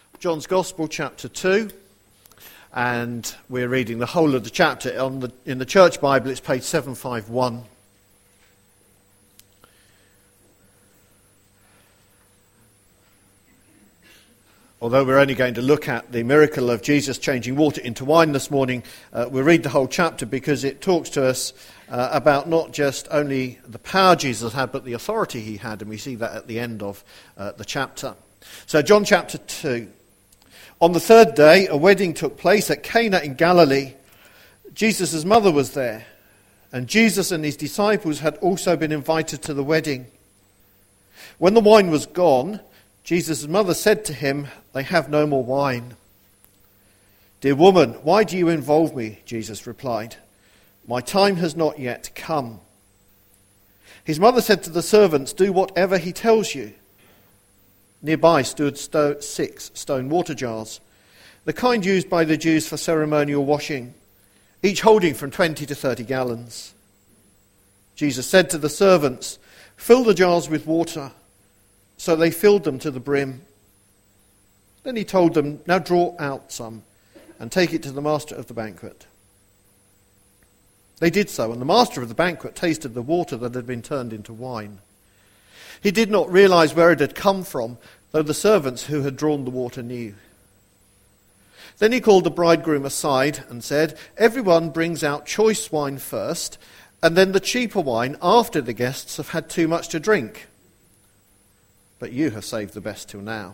John's Gospel, chapter 2, and we're reading the whole of the chapter. In the Church Bible, it's page 751. Although we're only going to look at the miracle of Jesus changing water into wine this morning, we'll read the whole chapter because it talks to us about not just only the power Jesus had, but the authority he had, and we see that at the end of the chapter. So John chapter 2. On the third day, a wedding took place at Cana in Galilee. Jesus' mother was there, and Jesus and his disciples had also been invited to the wedding. When the wine was gone, Jesus' mother said to him, "They have no more wine." "Dear woman, why do you involve me?" Jesus replied. "My time has not yet come." His mother said to the servants, "Do whatever he tells you." Nearby stood 6 stone water jars, the kind used by the Jews for ceremonial washing, each holding from 20 to 30 gallons. Jesus said to the servants, "Fill the jars with water." So they filled them to the brim. Then he told them, "Now draw out some and take it to the master of the banquet." They did so, and the master of the banquet tasted the water that had been turned into wine. He did not realize where it had come from, though the servants who had drawn the water knew. Then he called the bridegroom aside and said, "Everyone brings out choice wine first, and then the cheaper wine after the guests have had too much to drink. But you have saved the best till now."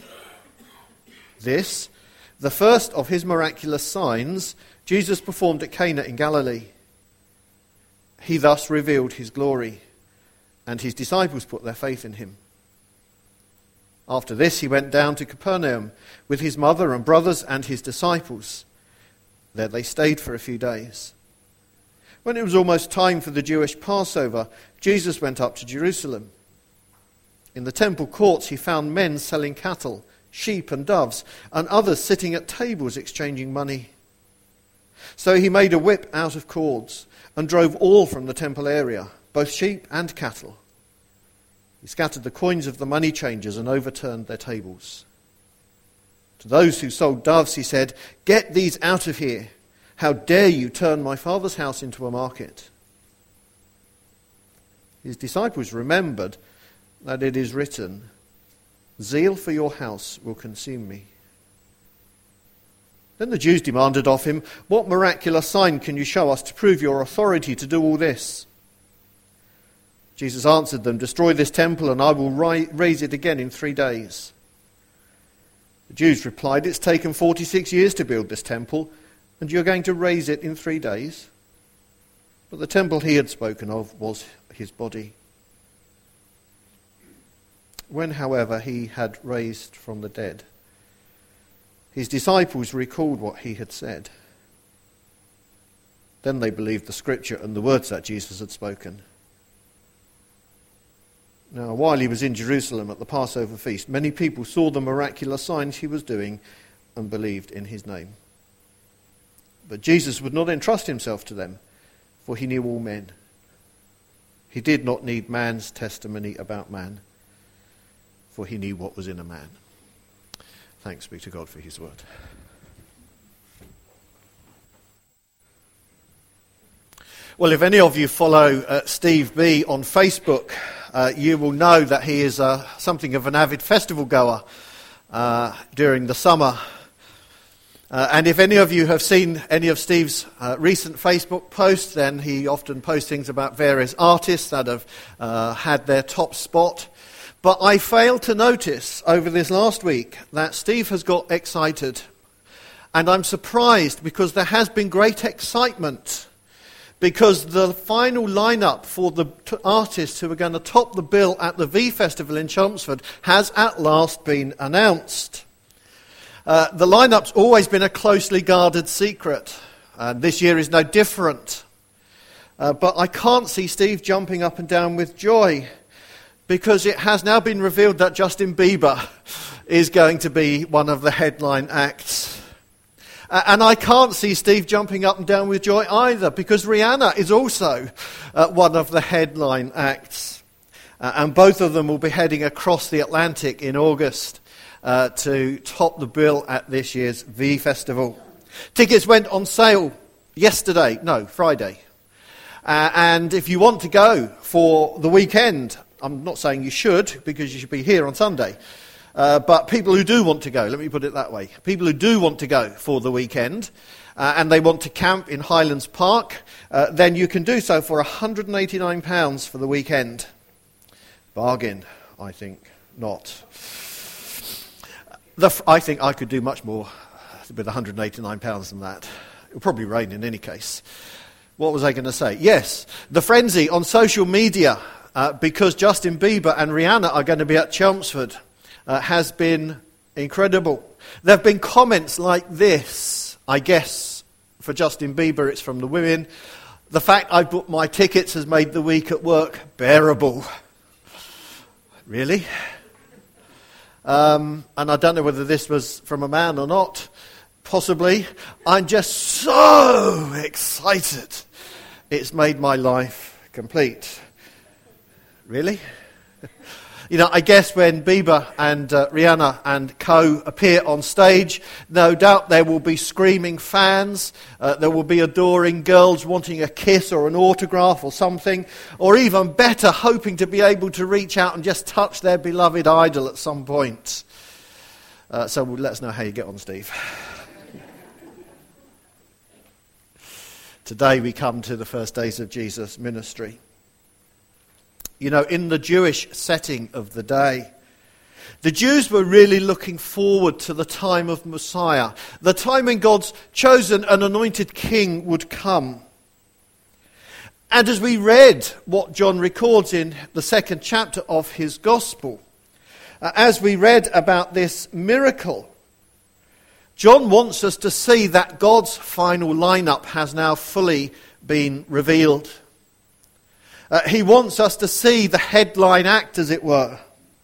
This, the first of his miraculous signs, Jesus performed at Cana in Galilee. He thus revealed his glory, and his disciples put their faith in him. After this, he went down to Capernaum with his mother and brothers and his disciples. There they stayed for a few days. When it was almost time for the Jewish Passover, Jesus went up to Jerusalem. In the temple courts, he found men selling cattle, sheep and doves, and others sitting at tables exchanging money. So he made a whip out of cords and drove all from the temple area, both sheep and cattle. He scattered the coins of the money changers and overturned their tables. To those who sold doves, he said, "Get these out of here. How dare you turn my father's house into a market?" His disciples remembered that it is written, "Zeal for your house will consume me." Then the Jews demanded of him, "What miraculous sign can you show us to prove your authority to do all this?" Jesus answered them, "Destroy this temple and I will raise it again in 3 days." The Jews replied, "It's taken 46 years to build this temple, and you're going to raise it in 3 days?" But the temple he had spoken of was his body. When, however, he had raised from the dead, his disciples recalled what he had said. Then they believed the scripture and the words that Jesus had spoken. Now, while he was in Jerusalem at the Passover feast, many people saw the miraculous signs he was doing and believed in his name. But Jesus would not entrust himself to them, for he knew all men. He did not need man's testimony about man, for he knew what was in a man. Thanks be to God for his word. Well, if any of you follow Steve B on Facebook, you will know that he is something of an avid festival goer during the summer. And if any of you have seen any of Steve's recent Facebook posts, then he often posts things about various artists that have had their top spot. But I failed to notice over this last week that Steve has got excited. And I'm surprised because there has been great excitement, because the final lineup for the artists who are going to top the bill at the V Festival in Chelmsford has at last been announced. The lineup's always been a closely guarded secret, and this year is no different. But I can't see Steve jumping up and down with joy, because it has now been revealed that Justin Bieber is going to be one of the headline acts. And I can't see Steve jumping up and down with joy either, because Rihanna is also one of the headline acts. And both of them will be heading across the Atlantic in August to top the bill at this year's V Festival. Tickets went on sale Friday. And if you want to go for the weekend, I'm not saying you should, because you should be here on Sunday. But people who do want to go, let me put it that way, people who do want to go for the weekend, and they want to camp in Highlands Park, then you can do so for £189 for the weekend. Bargain, I think not. I think I could do much more with £189 than that. It will probably rain in any case. What was I going to say? Yes, the frenzy on social media, because Justin Bieber and Rihanna are going to be at Chelmsford, has been incredible. There have been comments like this. I guess for Justin Bieber it's from the women. The fact I booked my tickets has made the week at work bearable. Really? And I don't know whether this was from a man or not. Possibly. I'm just so excited. It's made my life complete. Really? You know, I guess when Bieber and Rihanna and co appear on stage, no doubt there will be screaming fans, there will be adoring girls wanting a kiss or an autograph or something, or even better, hoping to be able to reach out and just touch their beloved idol at some point. So let us know how you get on, Steve. Today we come to the first days of Jesus' ministry. You know, in the Jewish setting of the day, the Jews were really looking forward to the time of Messiah, the time when God's chosen and anointed king would come. And as we read what John records in the second chapter of his gospel, as we read about this miracle, John wants us to see that God's final lineup has now fully been revealed. He wants us to see the headline act, as it were.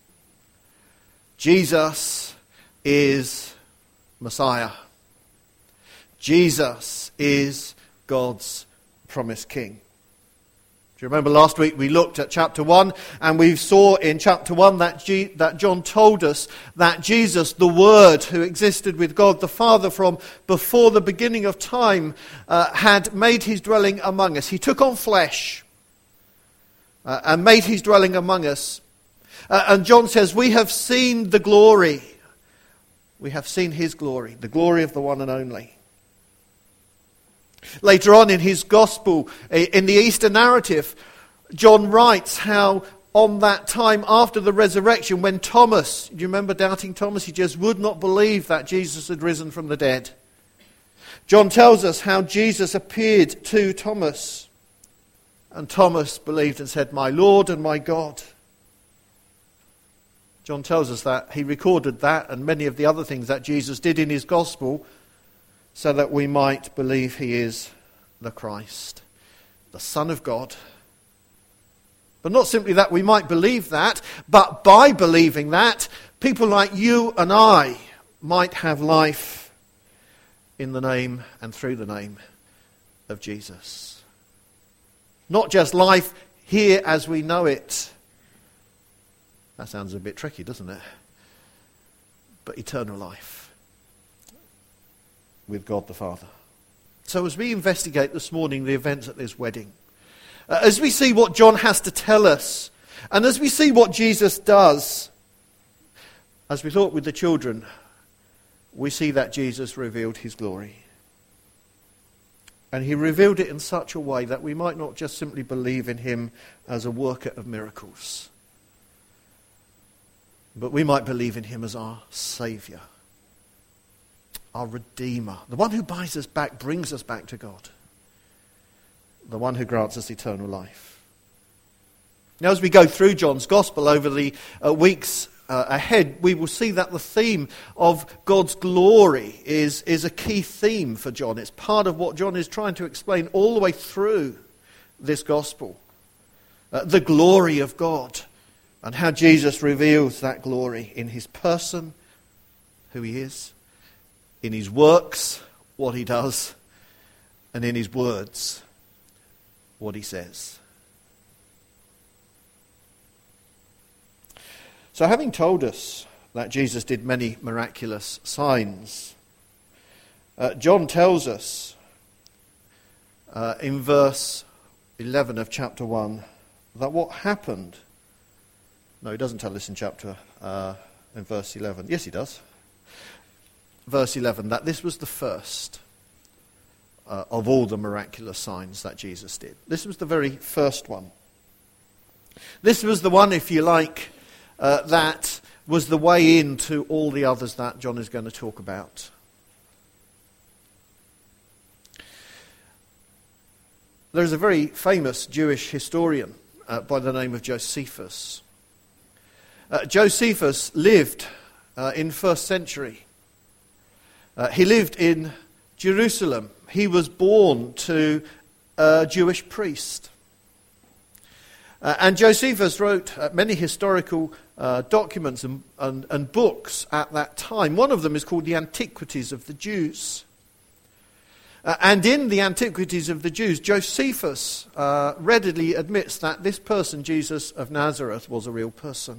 Jesus is Messiah. Jesus is God's promised king. Do you remember last week we looked at chapter 1 and we saw in chapter 1 that John told us that Jesus, the Word who existed with God the Father from before the beginning of time, had made his dwelling among us. He took on flesh and made his dwelling among us. And John says, we have seen the glory. We have seen his glory, the glory of the one and only. Later on in his gospel, in the Easter narrative, John writes how on that time after the resurrection, when Thomas, do you remember doubting Thomas? He just would not believe that Jesus had risen from the dead. John tells us how Jesus appeared to Thomas. And Thomas believed and said, my Lord and my God. John tells us that he recorded that and many of the other things that Jesus did in his gospel so that we might believe he is the Christ, the Son of God. But not simply that we might believe that, but by believing that, people like you and I might have life in the name and through the name of Jesus. Not just life here as we know it. That sounds a bit tricky, doesn't it? But eternal life with God the Father. So as we investigate this morning the events at this wedding, as we see what John has to tell us, and as we see what Jesus does, as we thought with the children, we see that Jesus revealed his glory. And he revealed it in such a way that we might not just simply believe in him as a worker of miracles, but we might believe in him as our Saviour, our Redeemer, the one who buys us back, brings us back to God, the one who grants us eternal life. Now, as we go through John's Gospel over the weeks ahead, we will see that the theme of God's glory is a key theme for John. It's part of what John is trying to explain all the way through this Gospel. The glory of God and how Jesus reveals that glory in his person, who he is, in his works, what he does, and in his words, what he says. So having told us that Jesus did many miraculous signs. John tells us in verse 11 of chapter 1 that what happened... No, he doesn't tell us in verse 11. Yes, he does. Verse 11, that this was the first of all the miraculous signs that Jesus did. This was the very first one. This was the one, if you like, that was the way into all the others that John is going to talk about. There is a very famous Jewish historian by the name of Josephus. Josephus lived in 1st century. He lived in Jerusalem. He was born to a Jewish priest. And Josephus wrote many historical documents and books at that time. One of them is called the Antiquities of the Jews. And in the Antiquities of the Jews, Josephus readily admits that this person, Jesus of Nazareth, was a real person.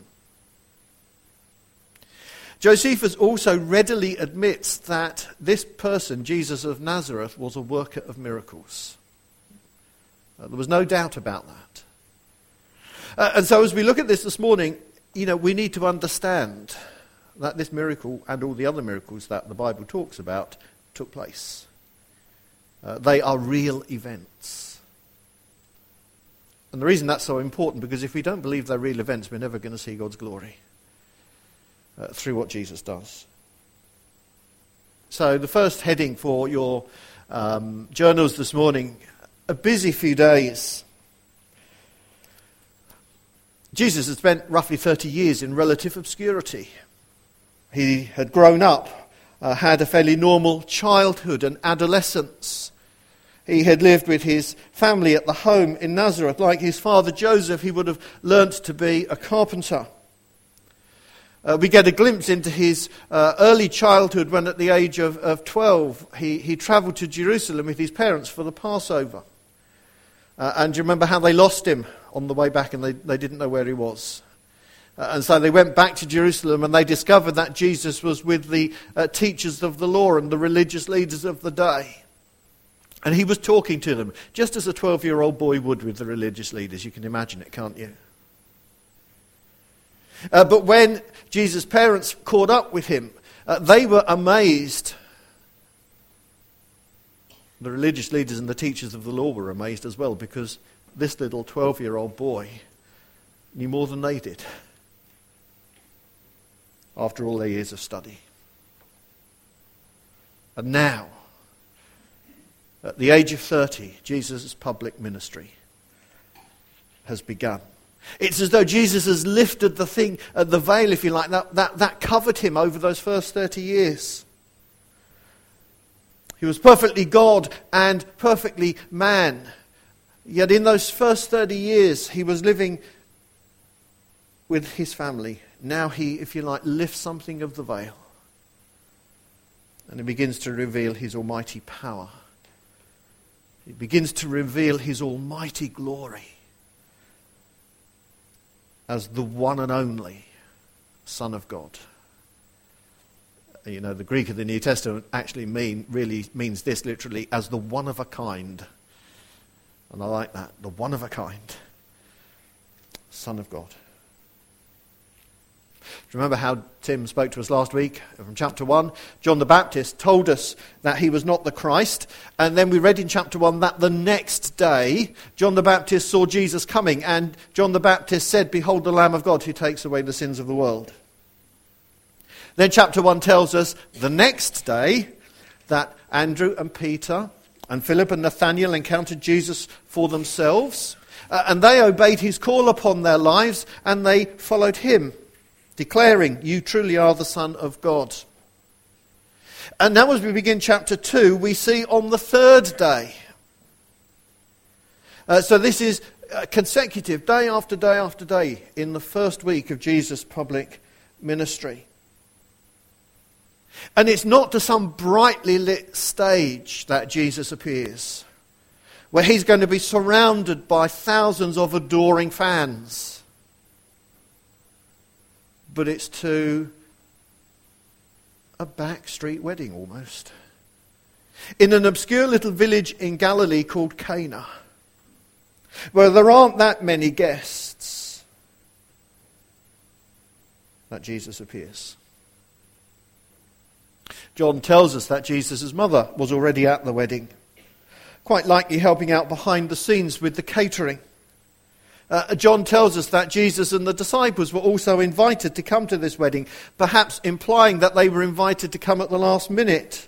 Josephus also readily admits that this person, Jesus of Nazareth, was a worker of miracles. There was no doubt about that. And so as we look at this morning, we need to understand that this miracle and all the other miracles that the Bible talks about took place. They are real events. And the reason that's so important, because if we don't believe they're real events, we're never going to see God's glory through what Jesus does. So the first heading for your journals this morning, a busy few days. Jesus had spent roughly 30 years in relative obscurity. He had grown up, had a fairly normal childhood and adolescence. He had lived with his family at the home in Nazareth. Like his father Joseph, he would have learnt to be a carpenter. We get a glimpse into his early childhood when at the age of 12 he travelled to Jerusalem with his parents for the Passover. And do you remember how they lost him on the way back and they didn't know where he was? And so they went back to Jerusalem and they discovered that Jesus was with the teachers of the law and the religious leaders of the day. And he was talking to them, just as a 12-year-old boy would with the religious leaders. You can imagine it, can't you? But when Jesus' parents caught up with him, they were amazed. The religious leaders and the teachers of the law were amazed as well, because this little 12-year-old boy knew more than they did after all their years of study. And now, at the age of 30, Jesus' public ministry has begun. It's as though Jesus has lifted the veil, if you like, that covered him over those first 30 years. He was perfectly God and perfectly man. Yet in those first 30 years, he was living with his family. Now he, if you like, lifts something of the veil. And he begins to reveal his almighty power. He begins to reveal his almighty glory as the one and only Son of God. The Greek of the New Testament actually really means this literally, as the one of a kind. And I like that, the one of a kind Son of God. Do you remember how Tim spoke to us last week from chapter 1? John the Baptist told us that he was not the Christ. And then we read in chapter 1 that the next day John the Baptist saw Jesus coming. And John the Baptist said, "Behold the Lamb of God who takes away the sins of the world." Then chapter 1 tells us the next day that Andrew and Peter and Philip and Nathanael encountered Jesus for themselves. And they obeyed his call upon their lives and they followed him, declaring, "You truly are the Son of God." And now as we begin chapter 2, we see on the third day. So this is consecutive, day after day after day, in the first week of Jesus' public ministry. And it's not to some brightly lit stage that Jesus appears, where he's going to be surrounded by thousands of adoring fans. But it's to a backstreet wedding almost. In an obscure little village in Galilee called Cana, where there aren't that many guests, that Jesus appears. John tells us that Jesus' mother was already at the wedding, quite likely helping out behind the scenes with the catering. John tells us that Jesus and the disciples were also invited to come to this wedding, perhaps implying that they were invited to come at the last minute.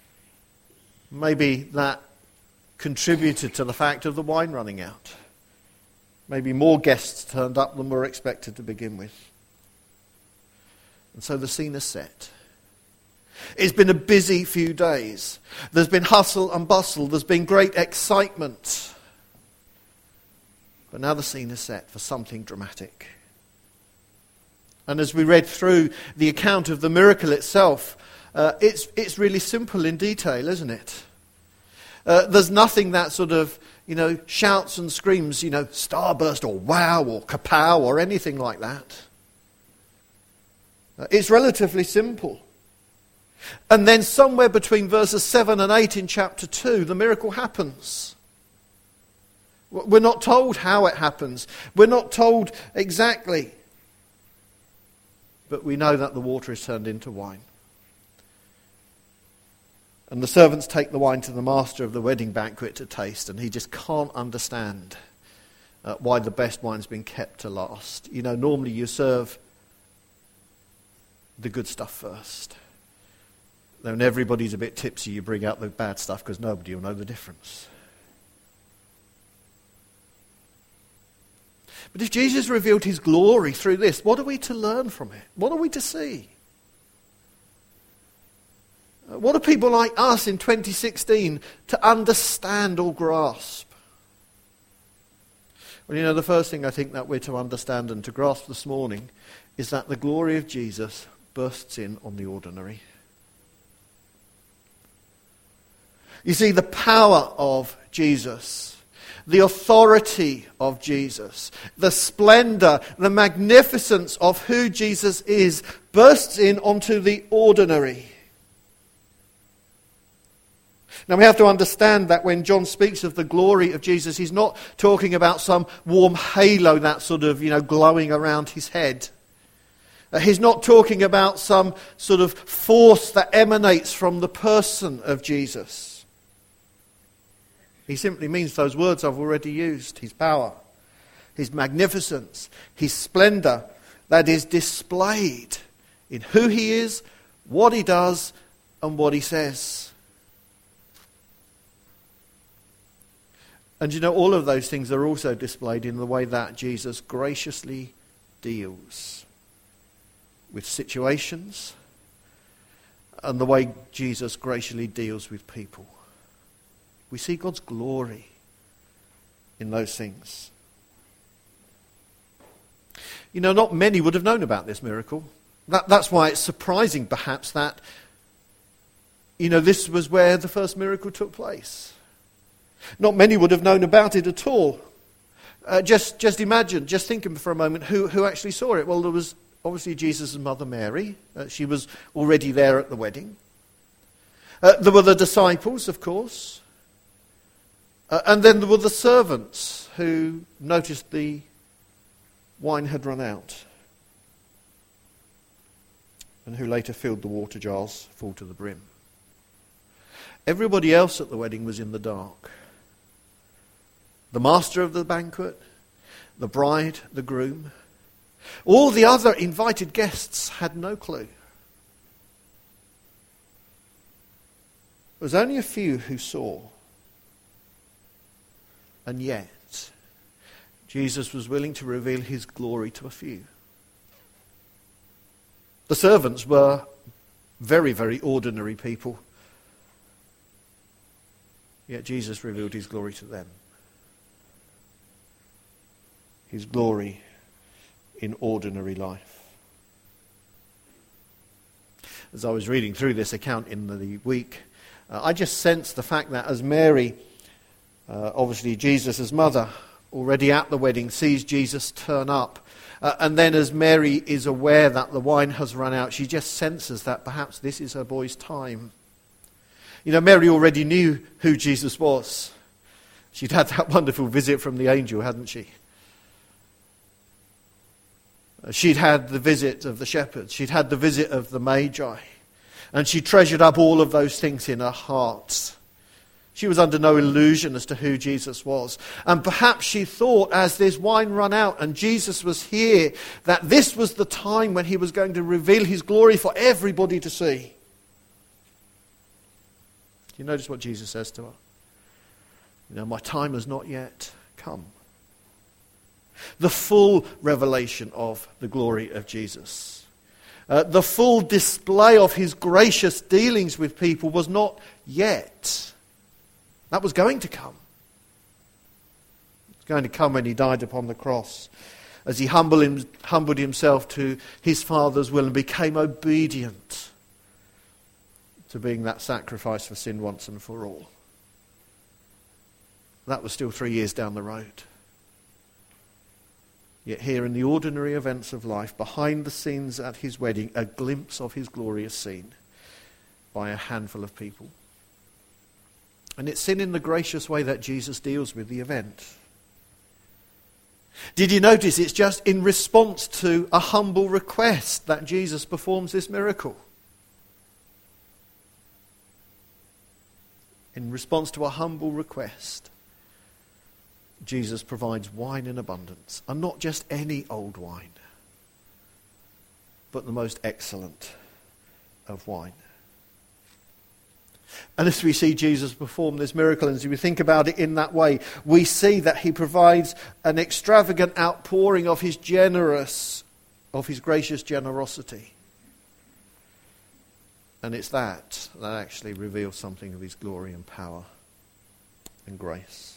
Maybe that contributed to the fact of the wine running out. Maybe more guests turned up than were expected to begin with. And so the scene is set. It's been a busy few days. There's been hustle and bustle. There's been great excitement. But now the scene is set for something dramatic. And as we read through the account of the miracle itself, it's really simple in detail, isn't it? There's nothing that sort of, shouts and screams, starburst or wow or kapow or anything like that. It's relatively simple. And then somewhere between verses 7 and 8 in chapter 2, the miracle happens. We're not told how it happens. We're not told exactly. But we know that the water is turned into wine. And the servants take the wine to the master of the wedding banquet to taste, and he just can't understand why the best wine's been kept to last. Normally you serve the good stuff first. Then when everybody's a bit tipsy, you bring out the bad stuff because nobody will know the difference. But if Jesus revealed his glory through this, what are we to learn from it? What are we to see? What are people like us in 2016 to understand or grasp? Well, the first thing I think that we're to understand and to grasp this morning is that the glory of Jesus bursts in on the ordinary. You see, the power of Jesus, the authority of Jesus, the splendor, the magnificence of who Jesus is bursts in onto the ordinary. Now we have to understand that when John speaks of the glory of Jesus, he's not talking about some warm halo that's sort of, glowing around his head. He's not talking about some sort of force that emanates from the person of Jesus. He simply means those words I've already used. His power, his magnificence, his splendor that is displayed in who he is, what he does, and what he says. And all of those things are also displayed in the way that Jesus graciously deals with situations and the way Jesus graciously deals with people. We see God's glory in those things. Not many would have known about this miracle. That's why it's surprising, perhaps, that, this was where the first miracle took place. Not many would have known about it at all. Just imagine, just think for a moment, who actually saw it. Well, there was obviously Jesus' mother Mary. She was already there at the wedding. There were the disciples, of course. And then there were the servants who noticed the wine had run out and who later filled the water jars full to the brim. Everybody else at the wedding was in the dark. The master of the banquet, the bride, the groom. All the other invited guests had no clue. There was only a few who saw. And yet, Jesus was willing to reveal his glory to a few. The servants were very, very ordinary people. Yet Jesus revealed his glory to them. His glory in ordinary life. As I was reading through this account in the week, I just sensed the fact that as Mary, obviously Jesus' mother, already at the wedding, sees Jesus turn up, And then as Mary is aware that the wine has run out, she just senses that perhaps this is her boy's time. You know, Mary already knew who Jesus was. She'd had that wonderful visit from the angel, hadn't she? She'd had the visit of the shepherds. She'd had the visit of the Magi. And she treasured up all of those things in her heart. She was under no illusion as to who Jesus was. And perhaps she thought, as this wine ran out and Jesus was here, that this was the time when he was going to reveal his glory for everybody to see. Do you notice what Jesus says to her? You know, my time has not yet come. The full revelation of the glory of Jesus. The full display of his gracious dealings with people was not yet. That was going to come. It was going to come when he died upon the cross, as he humbled himself to his Father's will and became obedient to being that sacrifice for sin once and for all. That was still 3 years down the road. Yet here in the ordinary events of life, behind the scenes at his wedding, a glimpse of his glory is seen by a handful of people. And it's seen in the gracious way that Jesus deals with the event. Did you notice it's just in response to a humble request that Jesus performs this miracle? In response to a humble request, Jesus provides wine in abundance, and not just any old wine, but the most excellent of wine. And as we see Jesus perform this miracle, and as we think about it in that way, we see that he provides an extravagant outpouring of his gracious generosity. And it's that actually reveals something of his glory and power and grace.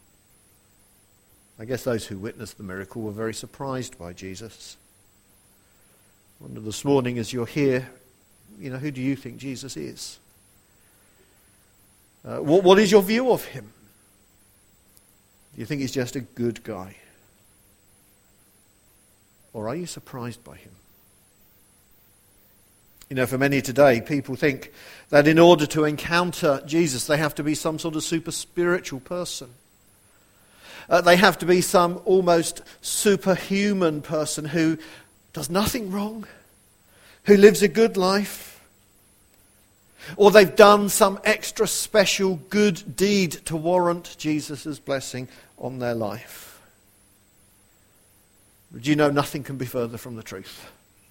I guess those who witnessed the miracle were very surprised by Jesus. I wonder this morning as you're here, who do you think Jesus is? What is your view of him? Do you think he's just a good guy? Or are you surprised by him? For many today, people think that in order to encounter Jesus, they have to be some sort of super spiritual person. They have to be some almost superhuman person who does nothing wrong, who lives a good life, or they've done some extra special good deed to warrant Jesus' blessing on their life. But you know, nothing can be further from the truth.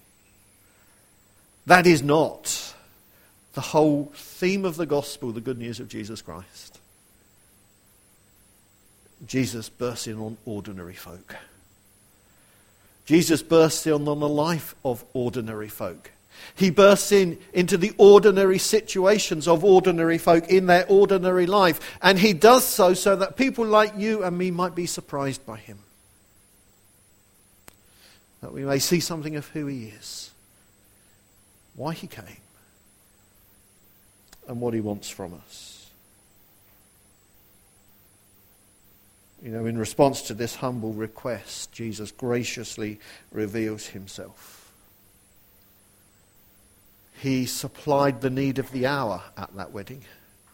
That is not the whole theme of the gospel, the good news of Jesus Christ. Jesus bursts in on ordinary folk. Jesus bursts in on the life of ordinary folk. He bursts into the ordinary situations of ordinary folk in their ordinary life. And he does so that people like you and me might be surprised by him. That we may see something of who he is, why he came, and what he wants from us. In response to this humble request, Jesus graciously reveals himself. He supplied the need of the hour at that wedding.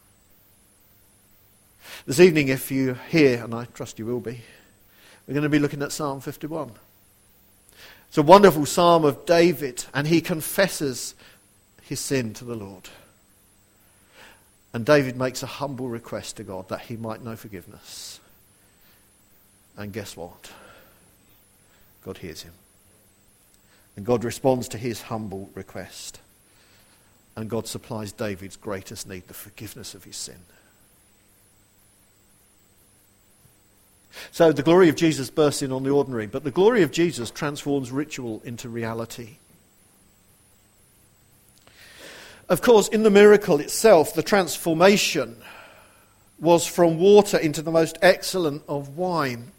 This evening, if you're here, and I trust you will be, we're going to be looking at Psalm 51. It's a wonderful psalm of David, and he confesses his sin to the Lord. And David makes a humble request to God that he might know forgiveness. And guess what? God hears him. And God responds to his humble request. And God supplies David's greatest need, the forgiveness of his sin. So the glory of Jesus bursts in on the ordinary, but the glory of Jesus transforms ritual into reality. Of course, in the miracle itself, the transformation was from water into the most excellent of wine.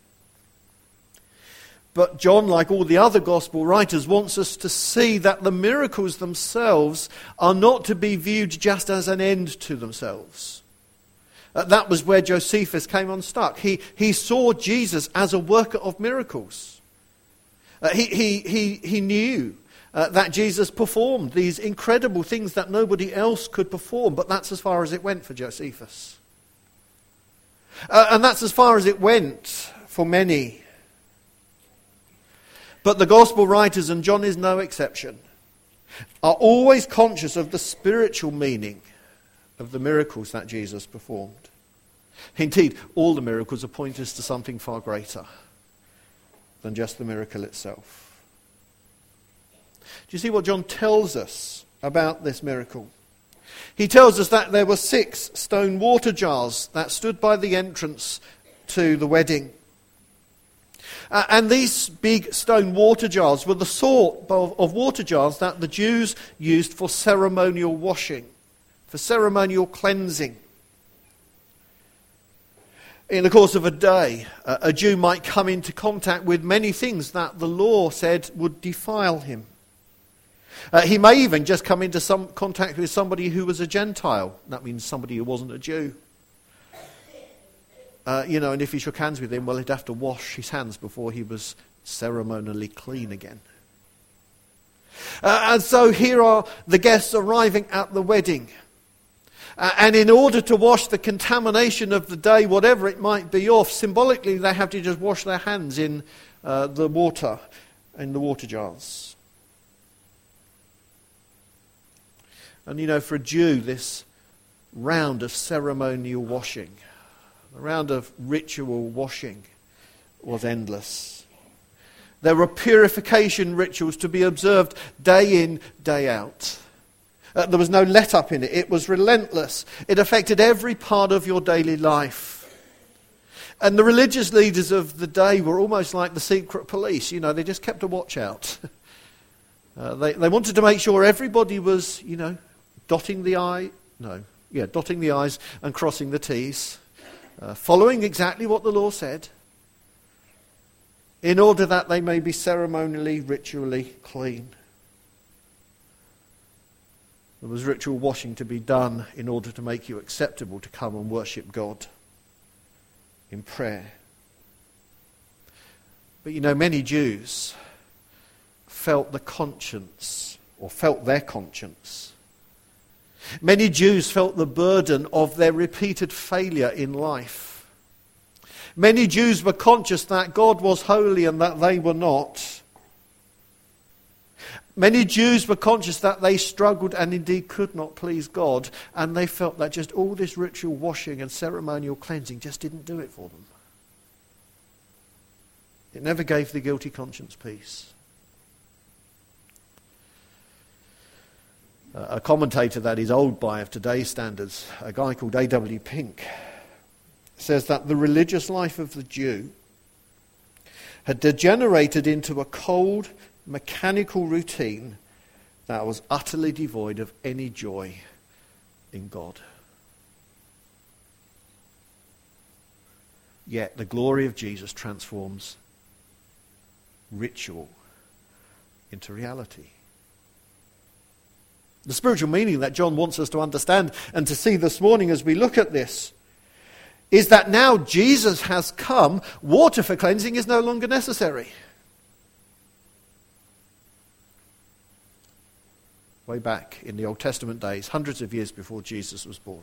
But John, like all the other gospel writers, wants us to see that the miracles themselves are not to be viewed just as an end to themselves. That was where Josephus came unstuck. He saw Jesus as a worker of miracles. He knew that Jesus performed these incredible things that nobody else could perform, but that's as far as it went for Josephus. And that's as far as it went for many. But the gospel writers, and John is no exception, are always conscious of the spiritual meaning of the miracles that Jesus performed. Indeed, all the miracles are pointers to something far greater than just the miracle itself. Do you see what John tells us about this miracle? He tells us that there were 6 stone water jars that stood by the entrance to the wedding. And these big stone water jars were the sort of water jars that the Jews used for ceremonial washing, for ceremonial cleansing. In the course of a day, a Jew might come into contact with many things that the law said would defile him. He may even just come into some contact with somebody who was a Gentile. That means somebody who wasn't a Jew. And if he shook hands with him, well, he'd have to wash his hands before he was ceremonially clean again. And so here are the guests arriving at the wedding. And in order to wash the contamination of the day, whatever it might be off, symbolically they have to just wash their hands in the water jars. And for a Jew, this round of ceremonial washing, a round of ritual washing, was endless. There were purification rituals to be observed day in, day out. There was no let-up in it. It was relentless. It affected every part of your daily life. And the religious leaders of the day were almost like the secret police. They just kept a watch out. They wanted to make sure everybody was, dotting the I's and crossing the T's, following exactly what the law said, in order that they may be ceremonially, ritually clean. There was ritual washing to be done in order to make you acceptable to come and worship God in prayer. But many Jews felt their conscience. Many Jews felt the burden of their repeated failure in life. Many Jews were conscious that God was holy and that they were not. Many Jews were conscious that they struggled and indeed could not please God, and they felt that just all this ritual washing and ceremonial cleansing just didn't do it for them. It never gave the guilty conscience peace. A commentator that is old by of today's standards, a guy called A.W. Pink, says that the religious life of the Jew had degenerated into a cold, mechanical routine that was utterly devoid of any joy in God. Yet the glory of Jesus transforms ritual into reality. The spiritual meaning that John wants us to understand and to see this morning as we look at this is that now Jesus has come, water for cleansing is no longer necessary. Way back in the Old Testament days, hundreds of years before Jesus was born,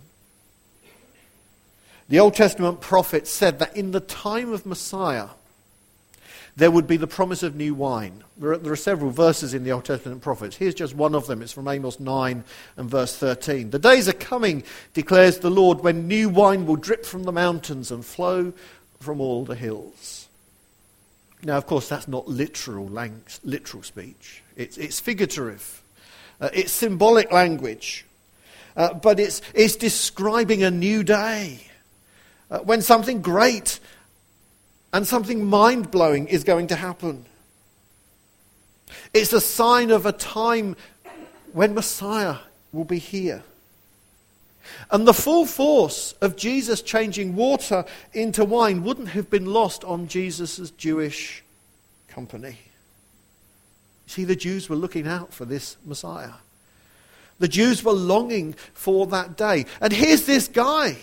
the Old Testament prophets said that in the time of Messiah, there would be the promise of new wine. There are several verses in the Old Testament prophets. Here's just one of them. It's from Amos 9 and verse 13. The days are coming, declares the Lord, when new wine will drip from the mountains and flow from all the hills. Now, of course, that's not literal speech. It's figurative. It's symbolic language. But it's describing a new day. When something great and something mind-blowing is going to happen. It's a sign of a time when Messiah will be here. And the full force of Jesus changing water into wine wouldn't have been lost on Jesus' Jewish company. See, the Jews were looking out for this Messiah. The Jews were longing for that day. And here's this guy.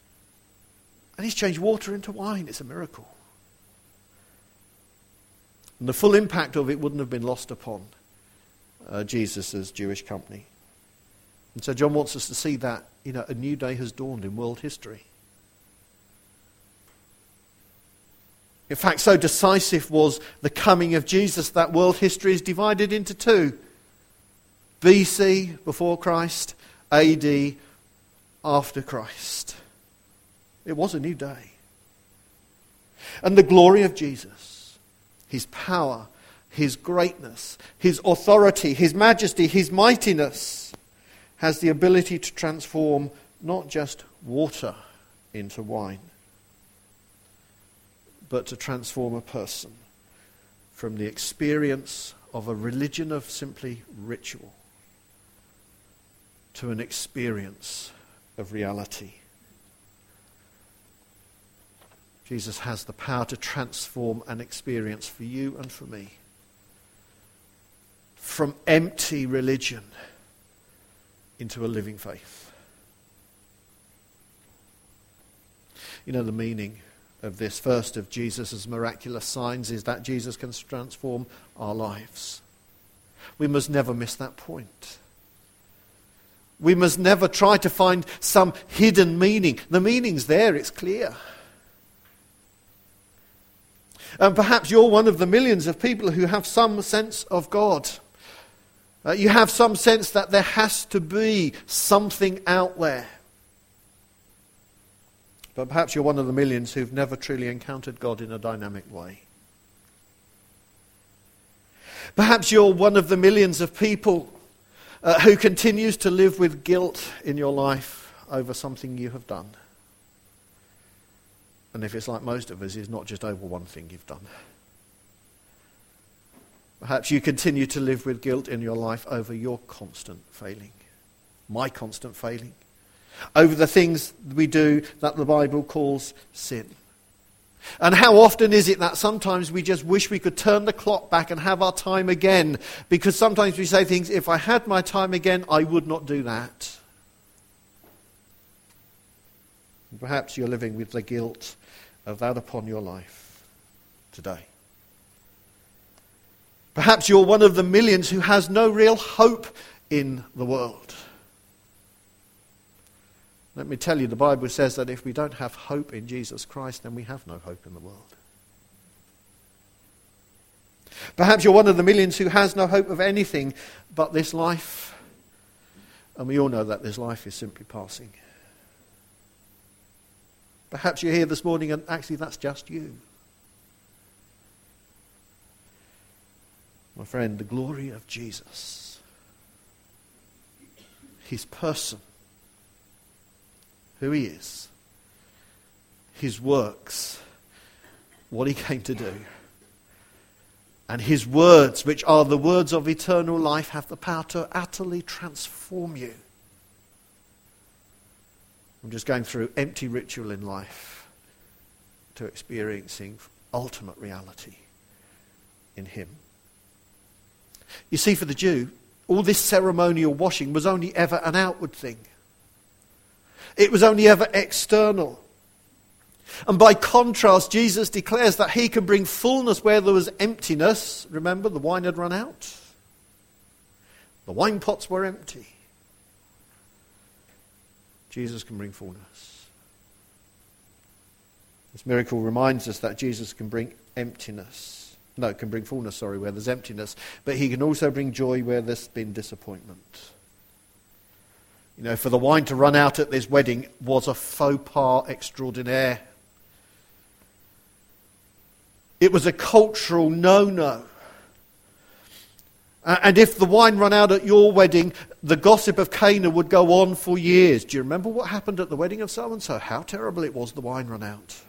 And he's changed water into wine. It's a miracle. And the full impact of it wouldn't have been lost upon Jesus' Jewish company. And so John wants us to see that, a new day has dawned in world history. In fact, so decisive was the coming of Jesus that world history is divided into two. BC, before Christ, AD, after Christ. It was a new day. And the glory of Jesus, his power, his greatness, his authority, his majesty, his mightiness, has the ability to transform not just water into wine, but to transform a person from the experience of a religion of simply ritual to an experience of reality. Jesus has the power to transform an experience for you and for me from empty religion into a living faith. The meaning of this first of Jesus' miraculous signs is that Jesus can transform our lives. We must never miss that point. We must never try to find some hidden meaning. The meaning's there, it's clear. And perhaps you're one of the millions of people who have some sense of God. You have some sense that there has to be something out there. But perhaps you're one of the millions who've never truly encountered God in a dynamic way. Perhaps you're one of the millions of people who continues to live with guilt in your life over something you have done. And if it's like most of us, it's not just over one thing you've done. Perhaps you continue to live with guilt in your life over your constant failing, my constant failing, over the things we do that the Bible calls sin. And how often is it that sometimes we just wish we could turn the clock back and have our time again? Because sometimes we say things, if I had my time again, I would not do that. And perhaps you're living with the guilt of that upon your life today. Perhaps you're one of the millions who has no real hope in the world. Let me tell you, the Bible says that if we don't have hope in Jesus Christ, then we have no hope in the world. Perhaps you're one of the millions who has no hope of anything but this life. And we all know that this life is simply passing. Perhaps you're here this morning and actually that's just you. My friend, the glory of Jesus, his person, who he is, his works, what he came to do, and his words, which are the words of eternal life, have the power to utterly transform you. I'm just going through empty ritual in life to experiencing ultimate reality in him. You see, for the Jew, all this ceremonial washing was only ever an outward thing. It was only ever external. And by contrast, Jesus declares that he can bring fullness where there was emptiness. Remember, the wine had run out. The wine pots were empty. Jesus can bring fullness. This miracle reminds us that Jesus can bring can bring fullness, where there's emptiness. But he can also bring joy where there's been disappointment. For the wine to run out at this wedding was a faux pas extraordinaire. It was a cultural no-no. And if the wine ran out at your wedding, the gossip of Cana would go on for years. Do you remember what happened at the wedding of so-and-so? How terrible it was the wine ran out.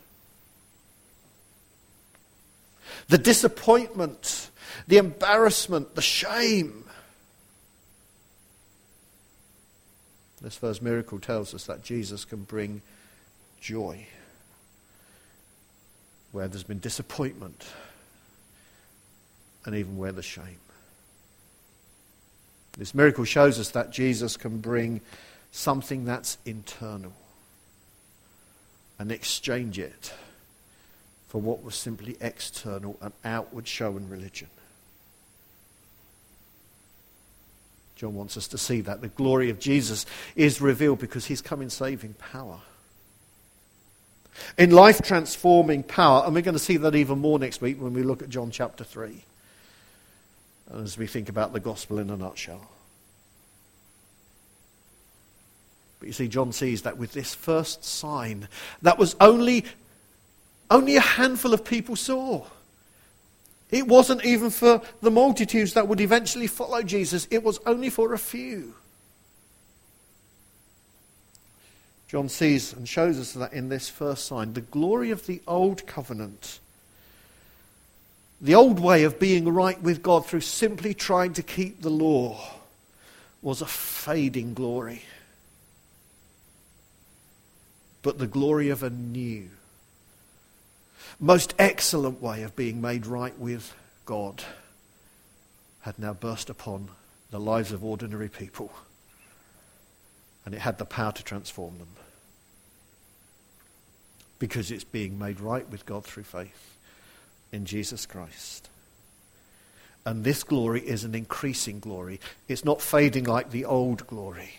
The disappointment, the embarrassment, the shame. This first miracle tells us that Jesus can bring joy where there's been disappointment and even where there's shame. This miracle shows us that Jesus can bring something that's internal and exchange it for what was simply external and outward show and religion. John wants us to see that. The glory of Jesus is revealed because he's come in saving power. In life-transforming power, and we're going to see that even more next week when we look at John chapter 3, as we think about the gospel in a nutshell. But you see, John sees that with this first sign, that was only a handful of people saw. It wasn't even for the multitudes that would eventually follow Jesus. It was only for a few. John sees and shows us that in this first sign, the glory of the old covenant, the old way of being right with God through simply trying to keep the law, was a fading glory. But the glory of a new, most excellent way of being made right with God had now burst upon the lives of ordinary people. And it had the power to transform them. Because it's being made right with God through faith in Jesus Christ. And this glory is an increasing glory. It's not fading like the old glory.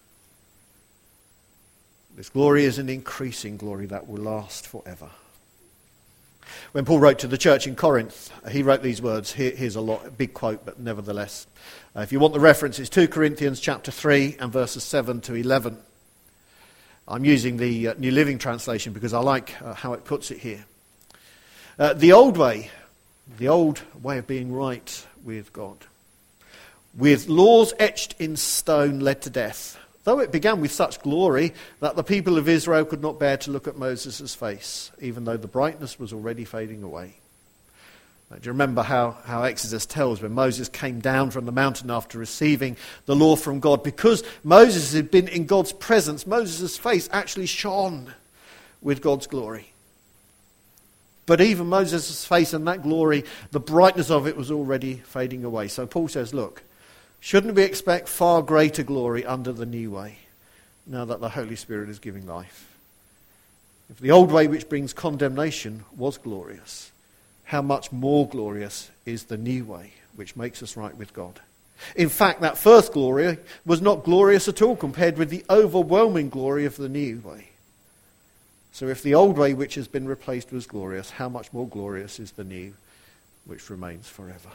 This glory is an increasing glory that will last forever. When Paul wrote to the church in Corinth, he wrote these words. Here's a big quote, but nevertheless. If you want the reference, it's 2 Corinthians chapter 3 and verses 7 to 11. I'm using the New Living Translation because I like how it puts it here. The old way of being right with God, with laws etched in stone, led to death. Though it began with such glory that the people of Israel could not bear to look at Moses' face, even though the brightness was already fading away. Do you remember how Exodus tells when Moses came down from the mountain after receiving the law from God? Because Moses had been in God's presence, Moses' face actually shone with God's glory. But even Moses' face and that glory, the brightness of it was already fading away. So Paul says, look, shouldn't we expect far greater glory under the new way, now that the Holy Spirit is giving life? If the old way, which brings condemnation, was glorious, how much more glorious is the new way, which makes us right with God? In fact, that first glory was not glorious at all compared with the overwhelming glory of the new way. So if the old way, which has been replaced, was glorious, how much more glorious is the new, which remains forever?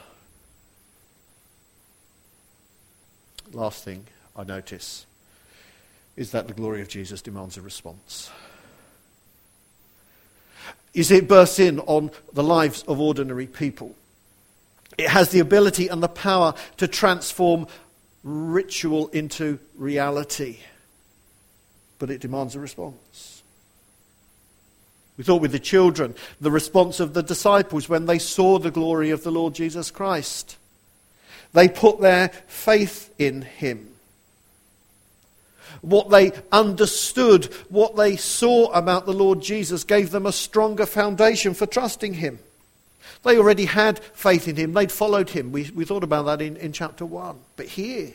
Last thing I notice is that the glory of Jesus demands a response. You see, it bursts in on the lives of ordinary people. It has the ability and the power to transform ritual into reality. But it demands a response. We thought with the children, the response of the disciples when they saw the glory of the Lord Jesus Christ. They put their faith in him. What they understood, what they saw about the Lord Jesus gave them a stronger foundation for trusting him. They already had faith in him. They'd followed him. We thought about that in chapter 1. But here,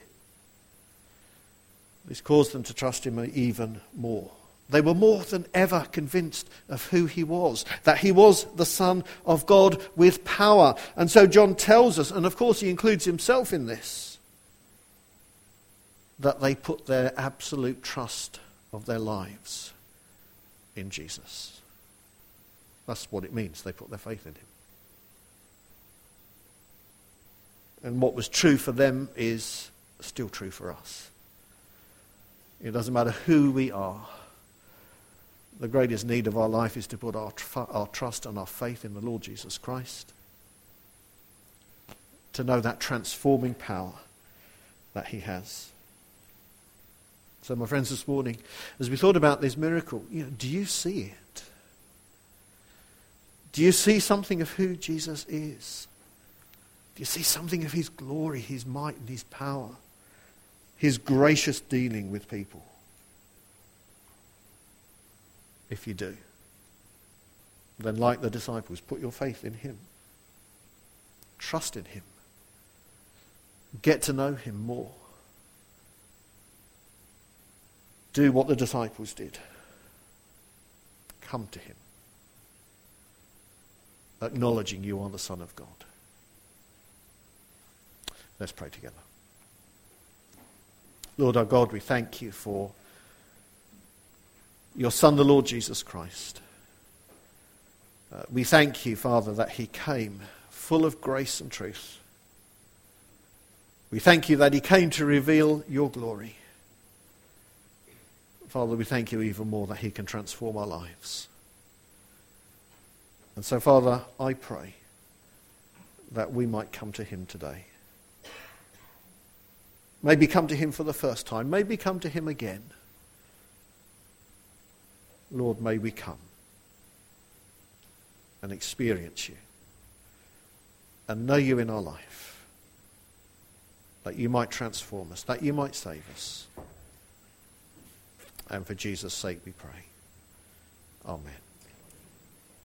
this caused them to trust him even more. They were more than ever convinced of who he was, that he was the Son of God with power. And so John tells us, and of course he includes himself in this, that they put their absolute trust of their lives in Jesus. That's what it means. They put their faith in him. And what was true for them is still true for us. It doesn't matter who we are. The greatest need of our life is to put our trust and our faith in the Lord Jesus Christ. To know that transforming power that he has. So my friends, this morning, as we thought about this miracle, do you see it? Do you see something of who Jesus is? Do you see something of his glory, his might and his power? His gracious dealing with people? If you do, then like the disciples, put your faith in him. Trust in him. Get to know him more. Do what the disciples did. Come to him. acknowledging you are the Son of God. Let's pray together. Lord our God, we thank you for your Son, the Lord Jesus Christ. We thank you, Father, that he came full of grace and truth. We thank you that he came to reveal your glory. Father, we thank you even more that he can transform our lives. And so, Father, I pray that we might come to him today. Maybe come to him for the first time. Maybe come to him again. Lord, may we come and experience you and know you in our life, that you might transform us, that you might save us. And for Jesus' sake we pray. Amen.